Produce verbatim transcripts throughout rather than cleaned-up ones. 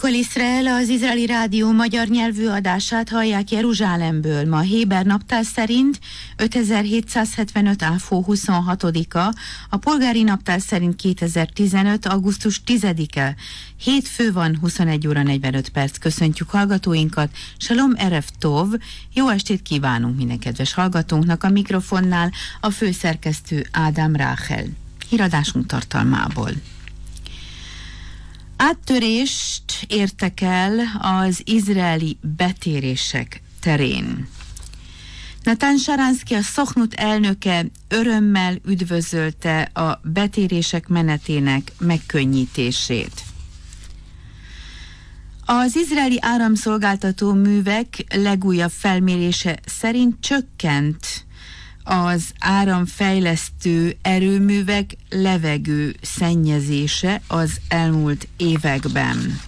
Kol Iszrael, az izraeli rádió magyar nyelvű adását hallják Jeruzsálemből. Ma héber naptár szerint ötezer-hétszázhetvenöt áfó huszonhatodika, a polgári naptár szerint kétezer-tizenöt. augusztus tizedike. Hétfő van, huszonegy óra negyvenöt perc. Köszöntjük hallgatóinkat. Shalom erev tov. Jó estét kívánunk minden kedves hallgatónknak. A mikrofonnál a főszerkesztő Ádám Ráhel. Híradásunk tartalmából. Áttörést értek el az izraeli betérések terén. Natan Sharansky, a Szochnut elnöke örömmel üdvözölte a betérések menetének megkönnyítését. Az izraeli áramszolgáltató művek legújabb felmérése szerint csökkent az áramfejlesztő erőművek levegő szennyezése az elmúlt években.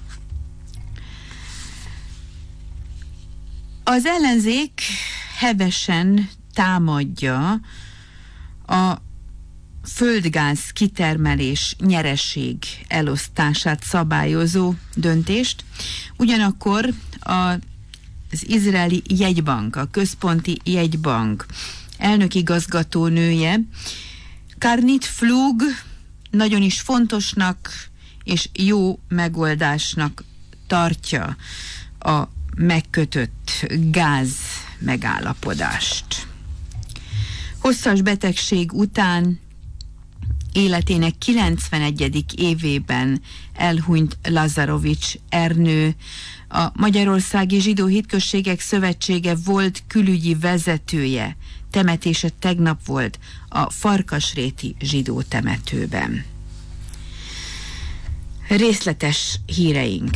Az ellenzék hevesen támadja a földgáz kitermelés nyereség elosztását szabályozó döntést, ugyanakkor a, az izraeli jegybank, a központi jegybank elnökigazgatónője Karnit Flug nagyon is fontosnak és jó megoldásnak tartja a megkötött gáz megállapodást. Hosszas betegség után életének kilencvenegyedik évében elhunyt Lazarovics Ernő, a Magyarországi Zsidó Hitközségek Szövetsége volt külügyi vezetője. Temetése tegnap volt a Farkasréti zsidó temetőben. Részletes híreink.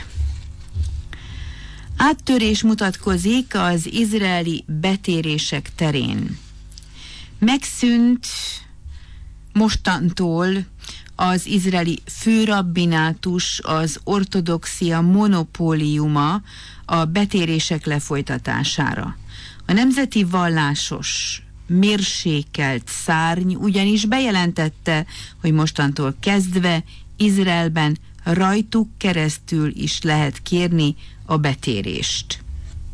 Áttörés mutatkozik az izraeli betérések terén. Megszűnt mostantól az izraeli főrabbinátus, az ortodoxia monopóliuma a betérések lefolytatására. A nemzeti vallásos mérsékelt szárny ugyanis bejelentette, hogy mostantól kezdve Izraelben rajtuk keresztül is lehet kérni a betérést.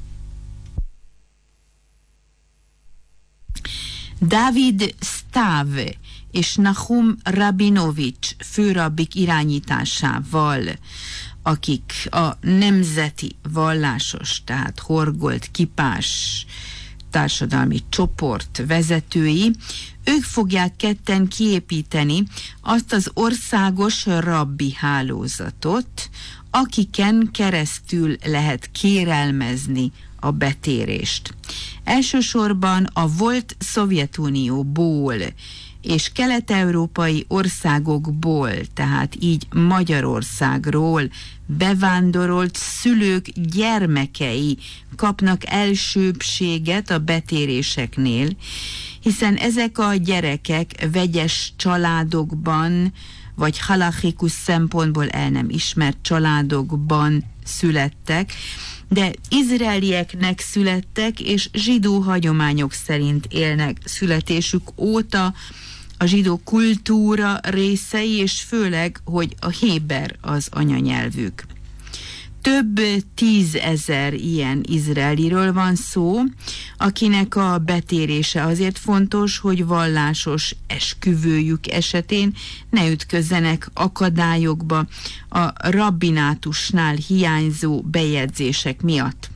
Dávid Stáv és Nahum Rabinovich főrabbik irányításával, akik a nemzeti vallásos, tehát horgolt kipás társadalmi csoport vezetői, ők fogják ketten kiépíteni azt az országos rabbi hálózatot, akiken keresztül lehet kérelmezni a betérést. Elsősorban a volt Szovjetunióból és kelet-európai országokból, tehát így Magyarországról bevándorolt szülők gyermekei kapnak elsőbbséget a betéréseknél, hiszen ezek a gyerekek vegyes családokban, vagy halachikus szempontból el nem ismert családokban születtek, de izraelieknek születtek, és zsidó hagyományok szerint élnek születésük óta, a zsidó kultúra részei, és főleg, hogy a héber az anyanyelvük. Több tízezer ilyen izraeliről van szó, akinek a betérése azért fontos, hogy vallásos esküvőjük esetén ne ütközzenek akadályokba a rabbinátusnál hiányzó bejegyzések miatt.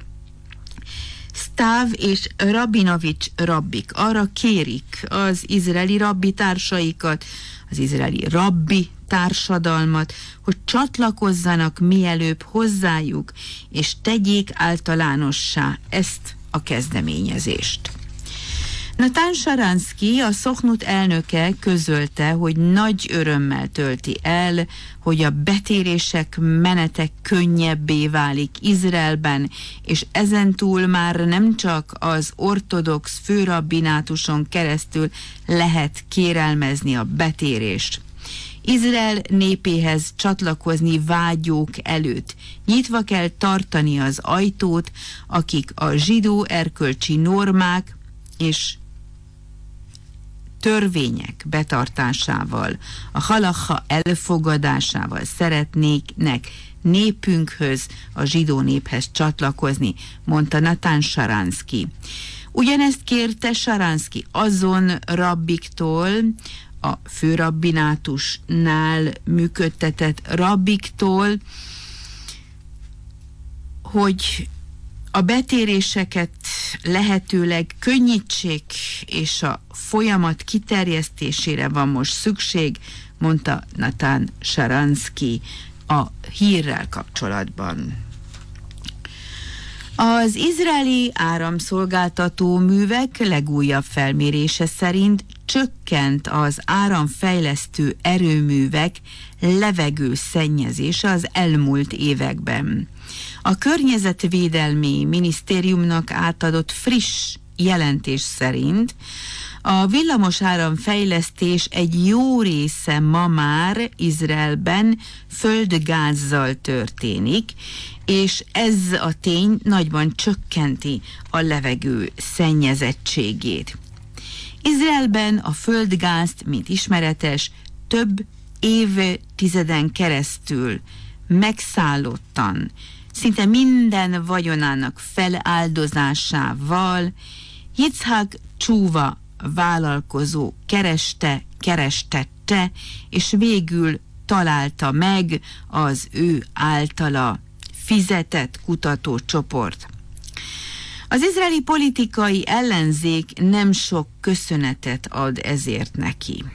Stáv és Rabinovich rabbik arra kérik az izraeli rabbi társaikat, az izraeli rabbi társadalmat, hogy csatlakozzanak mielőbb hozzájuk, és tegyék általánossá ezt a kezdeményezést. Natan Sharansky, a Szochnut elnöke közölte, hogy nagy örömmel tölti el, hogy a betérések menete könnyebbé válik Izraelben, és ezentúl már nem csak az ortodox főrabbinátuson keresztül lehet kérelmezni a betérést. Izrael népéhez csatlakozni vágyók előtt nyitva kell tartani az ajtót, akik a zsidó erkölcsi normák és törvények betartásával, a halakha elfogadásával szeretnének népünkhöz, a zsidó néphez csatlakozni, mondta Natan Sharansky. Ugyanezt kérte Sharansky azon rabbiktól, a főrabbinátusnál működtetett rabbiktól, hogy a betéréseket lehetőleg könnyítsék, és a folyamat kiterjesztésére van most szükség, mondta Natan Sharansky a hírrel kapcsolatban. Az izraeli áramszolgáltató művek legújabb felmérése szerint csökkent az áramfejlesztő erőművek levegőszennyezése az elmúlt években. A Környezetvédelmi Minisztériumnak átadott friss jelentés szerint a villamos áramfejlesztés egy jó része ma már Izraelben földgázzal történik, és ez a tény nagyban csökkenti a levegő szennyezettségét. Izraelben a földgázt, mint ismeretes, több évtizeden keresztül megszállottan, szinte minden vagyonának feláldozásával Yitzhak Csúva vállalkozó kereste, kerestette, és végül találta meg az ő általa fizetett kutatócsoport. Az izraeli politikai ellenzék nem sok köszönetet ad ezért neki.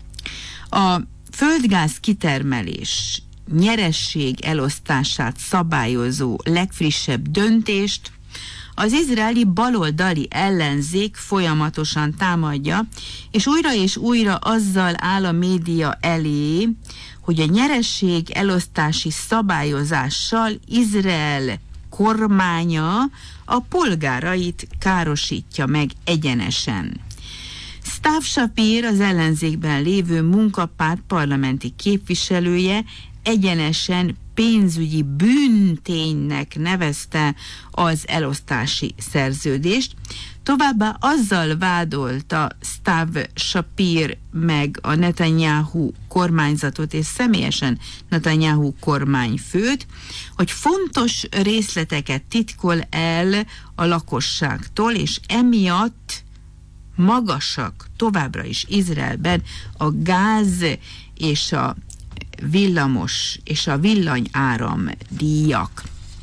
A földgáz kitermelés nyeresség elosztását szabályozó legfrissebb döntést az izraeli baloldali ellenzék folyamatosan támadja, és újra és újra azzal áll a média elé, hogy a nyeresség elosztási szabályozással Izrael kormánya a polgárait károsítja meg egyenesen. Stav Shapir, az ellenzékben lévő munkapárt parlamenti képviselője egyenesen pénzügyi bűnténynek nevezte az elosztási szerződést. Továbbá azzal vádolta Stav Shapir meg a Netanyahu kormányzatot és személyesen Netanyahu kormányfőt, hogy fontos részleteket titkol el a lakosságtól, és emiatt magasak továbbra is Izraelben a gáz és a villamos és a villanyáram díjak.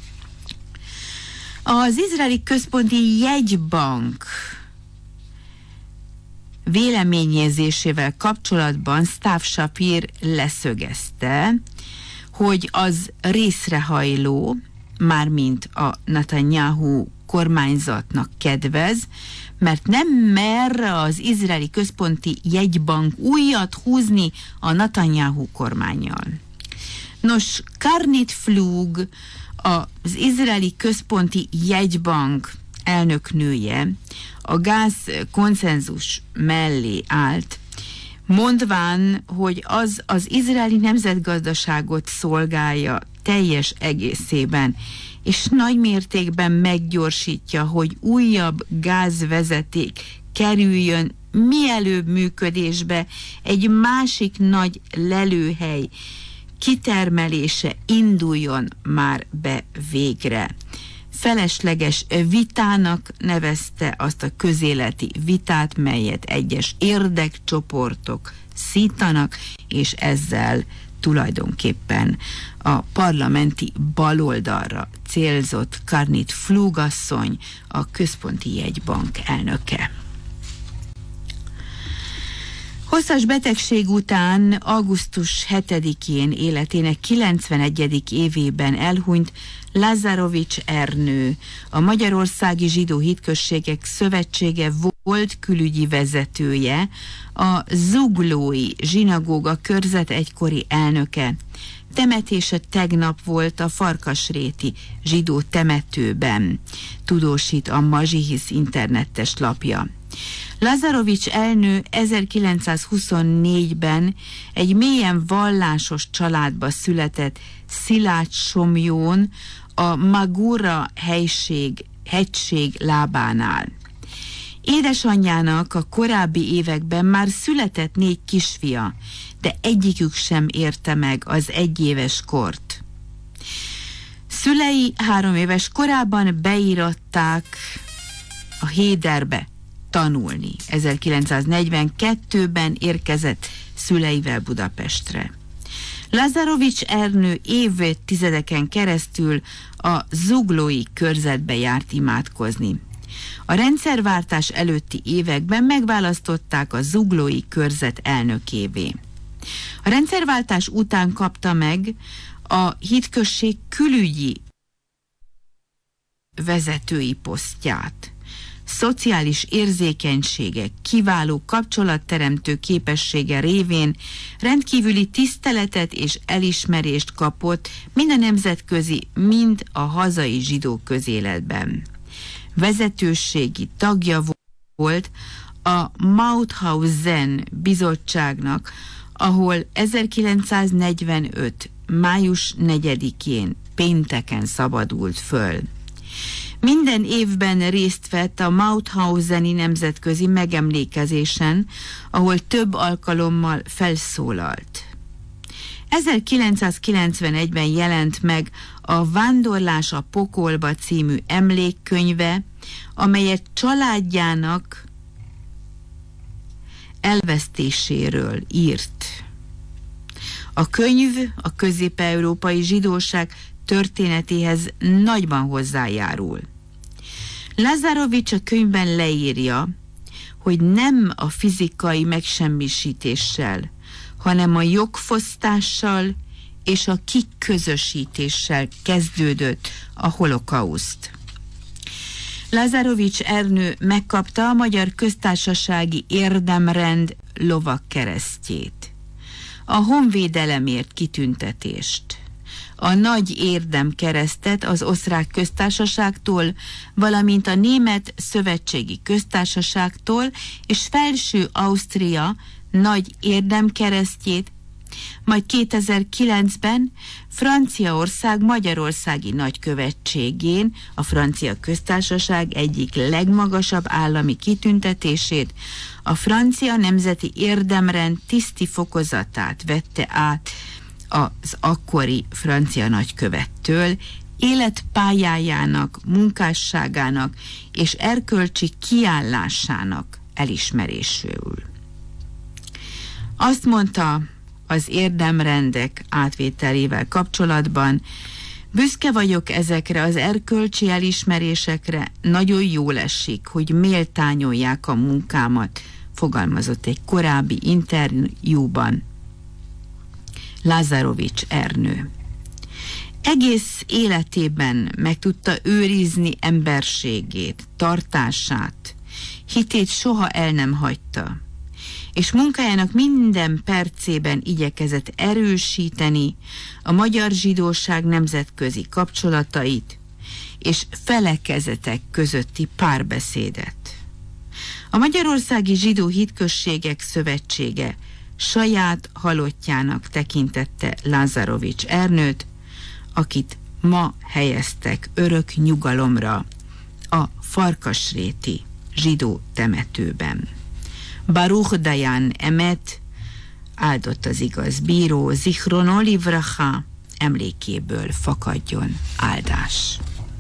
Az izraeli központi jegybank véleményezésével kapcsolatban Stav Shapir leszögezte, hogy az részrehajló, mármint a Netanyahu kormányzatnak kedvez, mert nem mer az izraeli központi jegybank újat húzni a Netanyahu kormánnyal. Nos, Karnit Flug, az izraeli központi jegybank elnöknője a gáz konszenzus mellé állt, mondván, hogy az az izraeli nemzetgazdaságot szolgálja teljes egészében, és nagy mértékben meggyorsítja, hogy újabb gázvezeték kerüljön mielőbb működésbe, egy másik nagy lelőhely kitermelése induljon már be végre. Felesleges vitának nevezte azt a közéleti vitát, melyet egyes érdekcsoportok szítanak, és ezzel tulajdonképpen a parlamenti baloldalra célzott Karnit Flug asszony, a központi jegybank elnöke. Hosszas betegség után augusztus hetedikén életének kilencvenegyedik évében elhunyt Lazarovics Ernő, a Magyarországi Zsidó Hitközségek Szövetsége volt külügyi vezetője, a zuglói zsinagóga körzet egykori elnöke. Temetése tegnap volt a Farkasréti zsidó temetőben, tudósít a Mazsihisz internetes lapja. Lazarovics Ernő ezerkilencszázhuszonnégyben egy mélyen vallásos családba született Szilágysomlyón, a Magura helység, hegység lábánál. Édesanyjának a korábbi években már született négy kisfia, de egyikük sem érte meg az egyéves kort. Szülei három éves korában beíratták a Héderbe tanulni. ezerkilencszáznegyvenkettőben érkezett szüleivel Budapestre. Lazarovics Ernő évtizedeken keresztül a zuglói körzetbe járt imádkozni. A rendszerváltás előtti években megválasztották a zuglói körzet elnökévé. A rendszerváltás után kapta meg a hitközség külügyi vezetői posztját. Szociális érzékenysége, kiváló kapcsolatteremtő képessége révén rendkívüli tiszteletet és elismerést kapott mind a nemzetközi, mind a hazai zsidó közéletben. Vezetőségi tagja volt a Mauthausen bizottságnak, ahol ezerkilencszáznegyvenöt. május negyedikén pénteken szabadult föl. Minden évben részt vett a Mauthauseni nemzetközi megemlékezésen, ahol több alkalommal felszólalt. ezerkilencszázkilencvenegyben jelent meg a Vándorlás a pokolba című emlékkönyve, amelyet családjának elvesztéséről írt. A könyv a közép-európai zsidóság történetéhez nagyban hozzájárul. Lazarovics a könyvben leírja, hogy nem a fizikai megsemmisítéssel, hanem a jogfosztással és a kiközösítéssel kezdődött a holokauszt. Lazarovics Ernő megkapta a Magyar Köztársasági Érdemrend lovagkeresztjét, a honvédelemért kitüntetést, a Nagy Érdemkeresztet az Osztrák Köztársaságtól, valamint a Német Szövetségi Köztársaságtól és Felső Ausztria Nagy Érdemkeresztjét, majd kétezer-kilencben Franciaország Magyarországi Nagykövetségén a Francia Köztársaság egyik legmagasabb állami kitüntetését, a Francia Nemzeti Érdemrend tiszti fokozatát vette át az akkori francia nagykövettől, életpályájának, munkásságának és erkölcsi kiállásának elismerésül. Azt mondta az érdemrendek átvételével kapcsolatban: büszke vagyok ezekre az erkölcsi elismerésekre, nagyon jól esik, hogy méltányolják a munkámat, fogalmazott egy korábbi interjúban Lazarovics Ernő. Egész életében meg tudta őrizni emberségét, tartását, hitét soha el nem hagyta, és munkájának minden percében igyekezett erősíteni a magyar zsidóság nemzetközi kapcsolatait és felekezetek közötti párbeszédet. A Magyarországi Zsidó Hitközségek Szövetsége saját halottjának tekintette Lazarovics Ernőt, akit ma helyeztek örök nyugalomra a Farkasréti zsidó temetőben. Baruch Dayan Emet, áldott az igaz bíró, Zichrono livracha, emlékéből fakadjon áldás.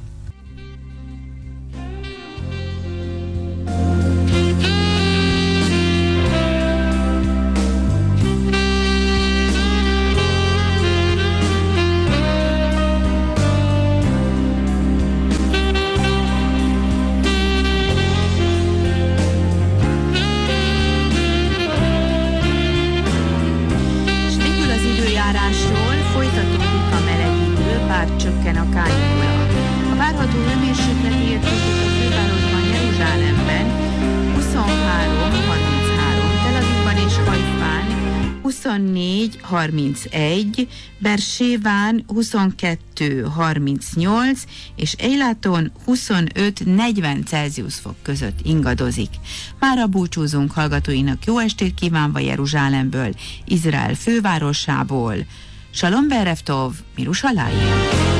Csökken a kánikula. A várható hőmérsékleti értékek a fővárosban, Jeruzsálemben huszonhárom harminchárom, Tel Avivban és Hajfán huszonnégy harmincegy, Bersébán huszonkettő harmincnyolc és Eilaton huszonöt negyven Celsius fok között ingadozik. Mára búcsúzunk hallgatóinak, jó estét kívánva Jeruzsálemből, Izrael fővárosából. Shalom Berev Tov, Mirusaláim!